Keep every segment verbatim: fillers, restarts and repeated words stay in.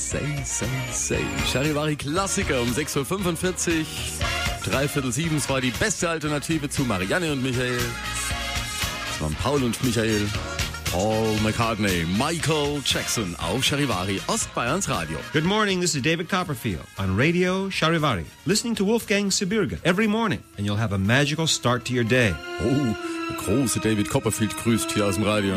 Say, say, say. Charivari Klassiker um sechs Uhr fünfundvierzig. Dreiviertel sieben. Es war die beste Alternative zu Marianne und Michael. Es waren Paul und Michael. Paul McCartney, Michael Jackson auf Charivari, Ostbayerns Radio. Good morning, this is David Copperfield on Radio Charivari. Listening to Wolfgang Sibirga every morning and you'll have a magical start to your day. Oh, der große David Copperfield grüßt hier aus dem Radio.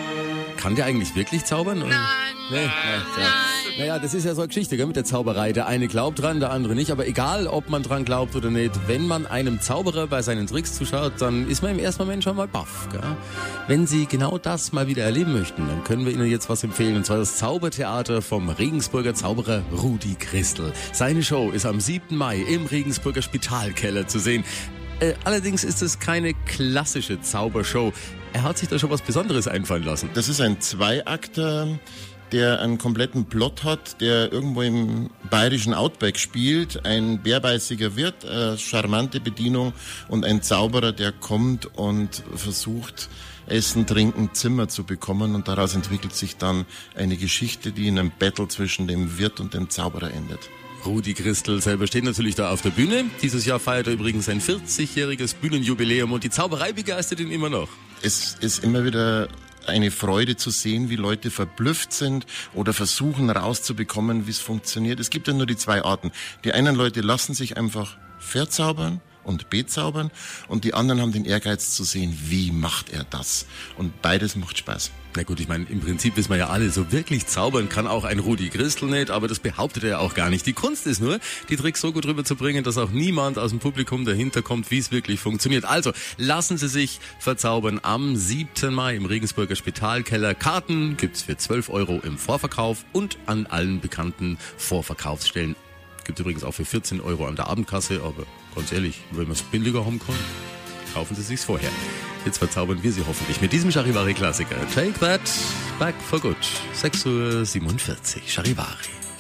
Kann der eigentlich wirklich zaubern? Oder? Nein, nee, nein, nee, nein. Naja, das ist ja so eine Geschichte, gell, mit der Zauberei. Der eine glaubt dran, der andere nicht. Aber egal, ob man dran glaubt oder nicht, wenn man einem Zauberer bei seinen Tricks zuschaut, dann ist man im ersten Moment schon mal baff. Gell? Wenn Sie genau das mal wieder erleben möchten, dann können wir Ihnen jetzt was empfehlen. Und zwar das Zaubertheater vom Regensburger Zauberer Rudi Christel. Seine Show ist am siebten Mai im Regensburger Spitalkeller zu sehen. Äh, allerdings ist es keine klassische Zaubershow. Er hat sich da schon was Besonderes einfallen lassen. Das ist ein Zweiakter, der einen kompletten Plot hat, der irgendwo im bayerischen Outback spielt. Ein bärbeißiger Wirt, eine charmante Bedienung und ein Zauberer, der kommt und versucht, Essen, Trinken, Zimmer zu bekommen. Und daraus entwickelt sich dann eine Geschichte, die in einem Battle zwischen dem Wirt und dem Zauberer endet. Rudi Christel selber steht natürlich da auf der Bühne. Dieses Jahr feiert er übrigens sein vierzigjähriges Bühnenjubiläum und die Zauberei begeistert ihn immer noch. Es ist immer wieder eine Freude zu sehen, wie Leute verblüfft sind oder versuchen rauszubekommen, wie es funktioniert. Es gibt ja nur die zwei Arten. Die einen Leute lassen sich einfach verzaubern und bezaubern und die anderen haben den Ehrgeiz zu sehen, wie macht er das. Und beides macht Spaß. Na gut, ich meine, im Prinzip wissen wir ja alle, so wirklich zaubern kann auch ein Rudi Christel nicht, aber das behauptet er ja auch gar nicht. Die Kunst ist nur, die Tricks so gut rüberzubringen, dass auch niemand aus dem Publikum dahinter kommt, wie es wirklich funktioniert. Also, lassen Sie sich verzaubern am siebten Mai im Regensburger Spitalkeller. Karten gibt's für zwölf Euro im Vorverkauf und an allen bekannten Vorverkaufsstellen. Gibt übrigens auch für vierzehn Euro an der Abendkasse, aber ganz ehrlich, wenn man es billiger haben kann, kaufen Sie sich's vorher. Jetzt verzaubern wir Sie hoffentlich mit diesem Charivari-Klassiker. Take that back for good. sechs Uhr siebenundvierzig. Charivari.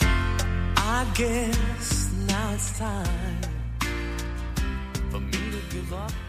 I guess now it's time for me to give up.